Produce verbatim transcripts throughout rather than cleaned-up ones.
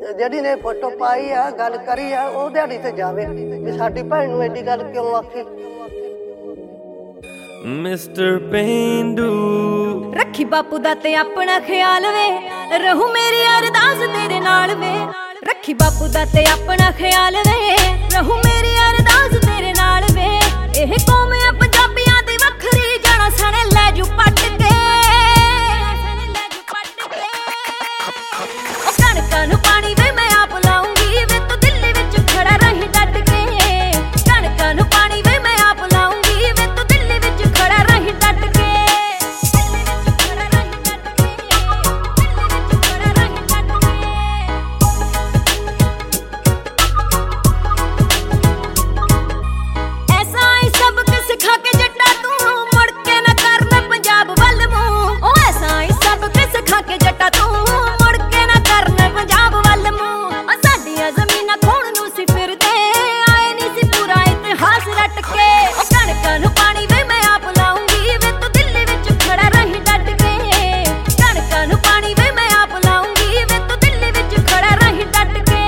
ਜਿਹੜੀ ਨੇ ਫੋਟੋ ਪਾਈ ਆ ਗੱਲ ਕਰੀ ਆ ਉਹ ਦਿਹਾੜੀ ਤੇ ਜਾਵੇ ਵੀ ਸਾਡੀ ਭੈਣ ਨੂੰ ਐਡੀ ਗੱਲ ਕਿਉਂ ਆਖੀ। ਮਿਸਟਰ ਪੇਂਡੂ ਰੱਖੀ ਬਾਪੂ ਦਾ ਤੇ ਆਪਣਾ ਖਿਆਲ ਵੇ, ਰਹੂ ਮੇਰੀ ਅਰਦਾਸ ਤੇਰੇ ਨਾਲ ਵੇ। ਰੱਖੀ ਬਾਪੂ ਦਾ ਤੇ ਆਪਣਾ ਖਿਆਲ ਵੇ, ਰਹੂ ਮੇਰੀ ਅਰਦਾਸ ਤੇਰੇ ਨਾਲ ਵੇ। ਇਹ ਕੌਮ ਆ ਪੰਜਾਬੀਆਂ ਦੀ ਵੱਖਰੀ, ਜਾਣਾ ਸਣੇ ਲੈ ਜੂ ਪੱਟ ਕੇ। ਉਹ ਕਣਕਾਂ ਨੂੰ ਪਾਣੀ ਵੇ ਮੈਂ ਆਪ ਲਾਉਂਗੀ ਵੇ, ਤੂੰ ਦਿੱਲੀ ਵਿੱਚ ਖੜਾ ਰਹੀ ਡਟ ਕੇ। ਕਣਕਾਂ ਨੂੰ ਪਾਣੀ ਵੇ ਮੈਂ ਆਪ ਲਾਉਂਗੀ ਵੇ, ਤੂੰ ਦਿੱਲੀ ਵਿੱਚ ਖੜਾ ਰਹੀ ਡਟ ਕੇ। ਸਿਖਾ ਕੇ ਜੱਟਾ ਤੂੰ ਮੁੜ ਕੇ ਨਾ ਕਰਨਾ ਪੰਜਾਬ ਵੱਲ ਮੂੰਹ। ਉਹ ਐਸਾ ਹੀ ਸਭ ਕੁਝ ਸਿਖਾ ਕੇ ਜੱਟਾ ਤੂੰ ਮੁੜ ਕੇ ਨਾ ਕਰਨਾ ਪੰਜਾਬ ਵੱਲ ਮੂੰਹ। ਸਾਡੀਆਂ ਜ਼ਮੀਨਾਂ ਖੋਣ ਨੂੰ ਸੀ ਫਿਰਦੇ, ਆਏ ਨਹੀਂ ਸੀ ਪੂਰਾ ਇਤਿਹਾਸ ਰੱਟ ਕੇ। ਉਹ ਕਣਕਾਂ ਨੂੰ ਪਾਣੀ ਵੇ ਮੈਂ ਆਪ ਲਾਉਂਗੀ ਵੇ, ਤੂੰ ਦਿੱਲੀ ਵਿੱਚ ਖੜਾ ਰਹੀ ਡਟ ਕੇ। ਕਣਕਾਂ ਨੂੰ ਪਾਣੀ ਵੇ ਮੈਂ ਆਪ ਲਾਉਂਗੀ ਵੇ, ਤੂੰ ਦਿੱਲੀ ਵਿੱਚ ਖੜਾ ਰਹੀ ਡਟ ਕੇ।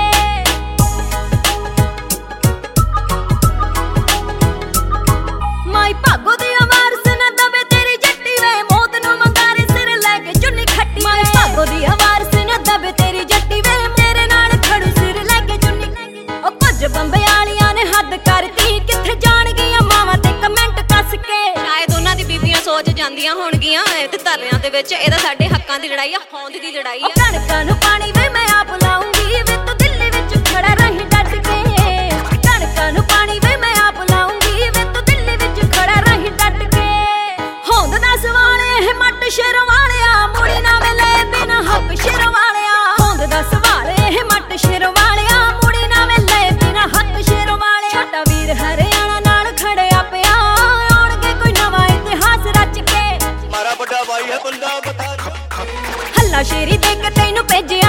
ਮਾਈ ਭਾਗੋ ਦੀ ਆਵਾਜ਼ ਨਾ ਦਵੇ ਤੇਰੀ ਜੱਟੀ ਵੇ, ਮੌਤ ਨੂੰ ਮੰਗਾਰੇ ਸਿਰ ਲੈ ਕੇ ਚੁੰਨੀ ਖੱਟੀ। ਮਾਈ ਭਾਗੋ ਦੀ ਆਵਾਜ਼ ਨਾ ਦਵੇ ਤੇਰੀ ਜੱਟੀ ਵੇ, ਮੇਰੇ ਨਾਲ ਖੜੂ ਸਿਰ ਲੈ ਕੇ ਚੁੰਨੀ। ਉਹ ਕੁਝ ਬੰਬੇ ਵਾਲੀਆਂ ਨੇ ਹੱਦ ਕਰਤੀ, ਕਿੱਥੇ ਜਾਣ ਗਈਆਂ ਮਾਵਾਂ ਤੇ ਕਮੈਂਟ ਕੱਸ ਕੇ। ਸ਼ਾਇਦ ਉਹਨਾਂ ਦੀ ਬੀਬੀਆਂ ਸੋਚ ਜਾਂਦੀਆਂ ਹੋਣਗੀਆਂ ਤੇ ਧਰਨਿਆਂ ਦੇ ਵਿੱਚ ਇਹਦਾ ਸਾਡੇ ਹੱਕਾਂ ਦੀ ਲੜਾਈ ਆ, ਹੋਂਦ ਦੀ ਲੜਾਈ ਆ। ਕਣਕਾਂ ਨੂੰ ਪਾਣੀ ਵੇ ਮੈਂ ਆਪ ਲਾਉਂਗੀ ਵੇ, ਤੂੰ ਦਿੱਲੀ ਵਿੱਚ ਖੜਾ ਰਹੀ ਡਟ ਕੇ। ਕਣਕਾਂ ਨੂੰ ਪਾਣੀ ਵੇ ਮੈਂ ਆਪ ਲਾਉਂਗੀ ਵੇ, ਤੂੰ ਦਿੱਲੀ ਵਿੱਚ ਖੜਾ ਰਹੀ ਡਟ ਕੇ। ਹੋਂਦ ਦਾ ਸਵਾਲ ਇਹ ਮੱਟ ਸ਼ੇਰ ਵਾਲਿਆ, ਮੁੜੀ ਨਾ ਵੇਲੇ ਬਿਨਾ ਹੱਕ ਸ਼ੇਰ ਵਾਲਿਆ। ਹੋਂਦ ਦਾ ਸਵਾਲ ਇਹ ਮੱਟ ਸ਼ੇਰ ਵਾਲਿਆ, ਮੁੜੀ ਨਾ ਵੇਲੇ ਬਿਨਾ ਹੱਕ ਸ਼ੇਰ ਵਾਲਿਆ। ਛੋਟਾ ਵੀਰ ਹਰਿਆਣਾ ਨਾਲ ਖੜਿਆ ਪਿਆ, ਆਉਣਗੇ ਕੋਈ ਨਵਾਂ ਇਤਿਹਾਸ ਰਚ ਕੇ। ਮਾਰਾ ਵੱਡਾ ਭਾਈ ਹੈ ਬੰਦਾ ਬਤਾ ਹੱਲਾ ਸ਼ੇਰੀ ਦੇ ਕੇ ਤੈਨੂੰ ਭੇਜਿਆ